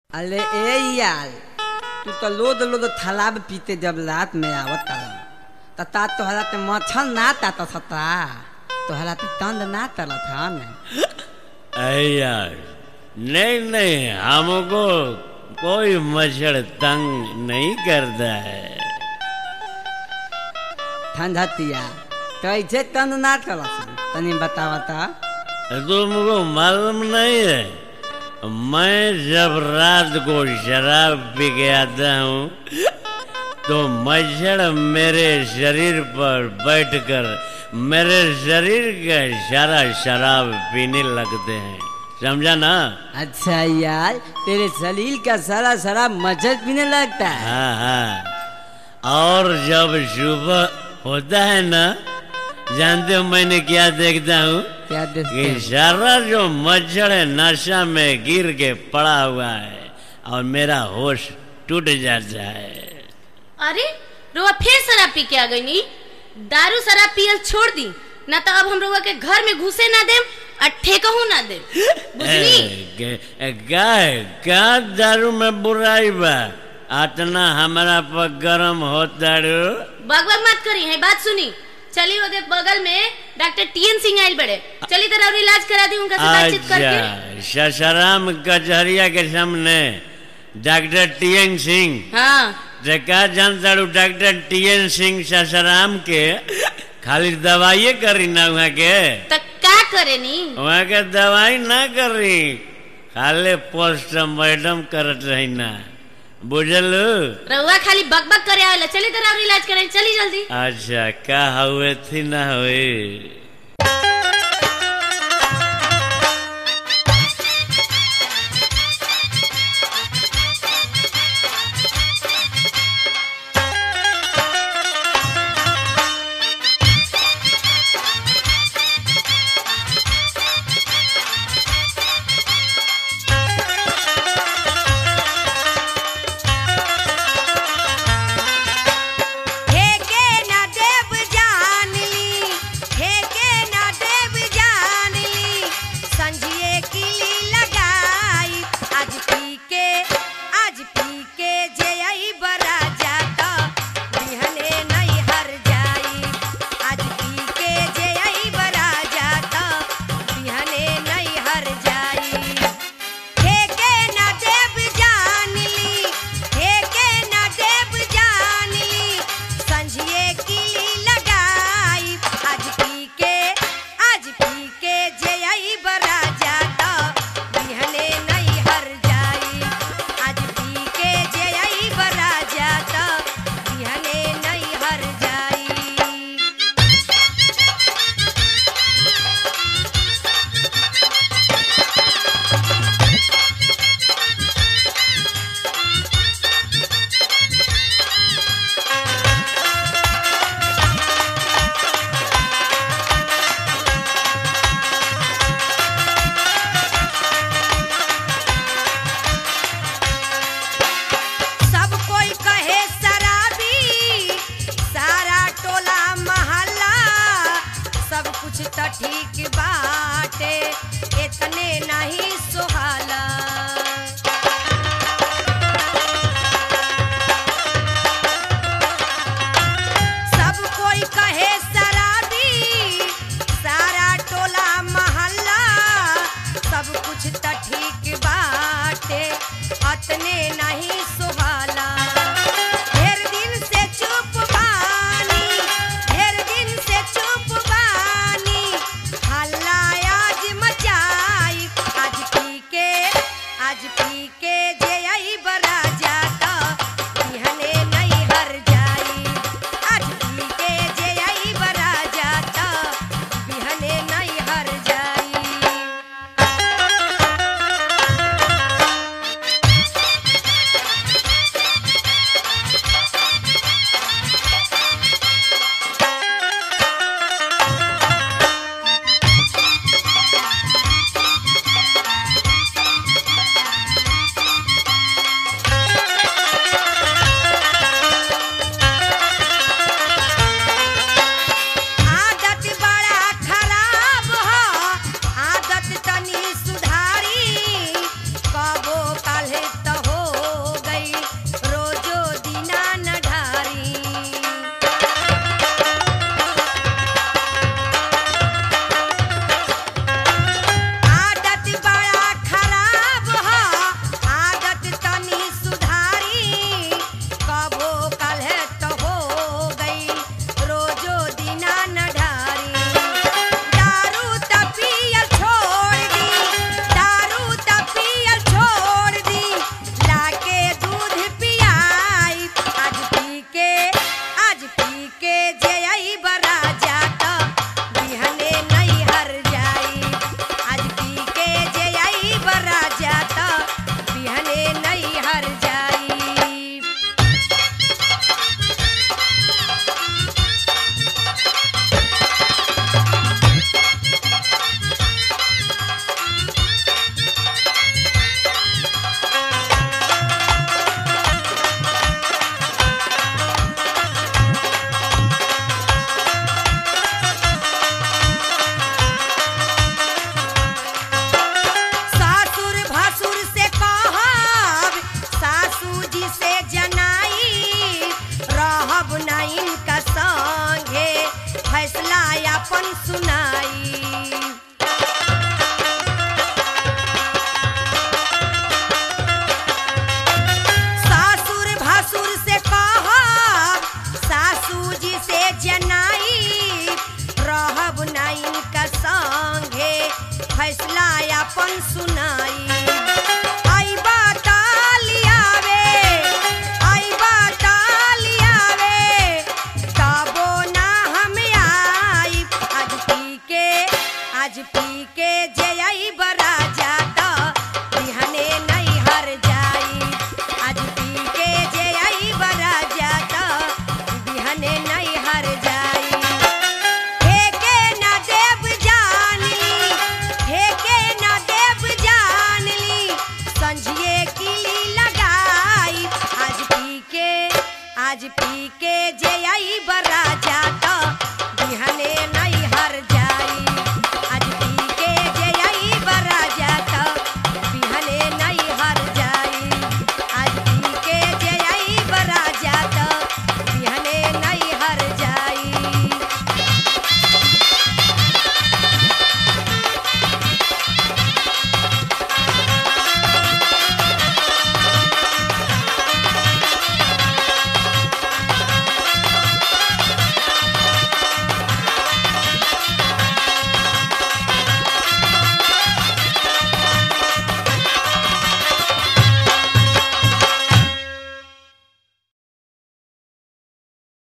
अरे ए यार तू तो लोद लोद तालाब पीते जब रात में आवत ता तोहरा ते मच्छर ना ता सता तोहरा ते तंद ना तरत हन। यार नहीं नहीं हमको कोई मच्छर तंग नहीं करता है। ठंडतिया कैसे तंद ना तरत तनी बतावता। तुमको मालूम नहीं है मैं जब रात को शराब पी के आता हूँ तो मच्छर मेरे शरीर पर बैठकर मेरे शरीर का सारा शराब पीने लगते हैं, समझा ना। अच्छा यार तेरे शरीर का सारा शराब मच्छर पीने लगता है। हाँ हाँ, और जब सुबह होता है ना जानते हो मैंने क्या देखता हूँ क्या देखते कि सारा जो मच्छर है नशा में गिर के पड़ा हुआ है और मेरा होश टूट जाता है। अरे रोआ फिर शराब पी के आ गई नी। दारू शराब पियल छोड़ दी ना तो अब हम रोआ के घर में घुसे ना दे और ठेकहू ना दे, बुझली। क्या दारू में बुराई बा इतना हमारा पर गरम होता रो। बग मत करी है बात सुनी। चली ओदे बगल में डॉक्टर टीएन सिंह आइल बड़े, चली तरह इलाज करा दी उनका से बातचीत करके। ससाराम कचहरिया के सामने डॉक्टर टीएन सिंह। हाँ क्या जानता हूँ डॉक्टर टीएन सिंह ससाराम के खाली दवाई करी ना वहाँ के तो क्या करे नी वहाँ के दवाई ना करी खाली पोस्टमार्टम करत रही ना, बुझल। रउआ खाली बकबक करे आवेला, चली तरह इलाज करें, चली जल्दी। अच्छा क्या हुए थी ना हुए। ठीक बाटे इतने नहीं सुहाला। सब कोई कहे शराबी सारा टोला महल्ला सब कुछ तो ठीक बाटे इतने नहीं सुहाला। आज पी के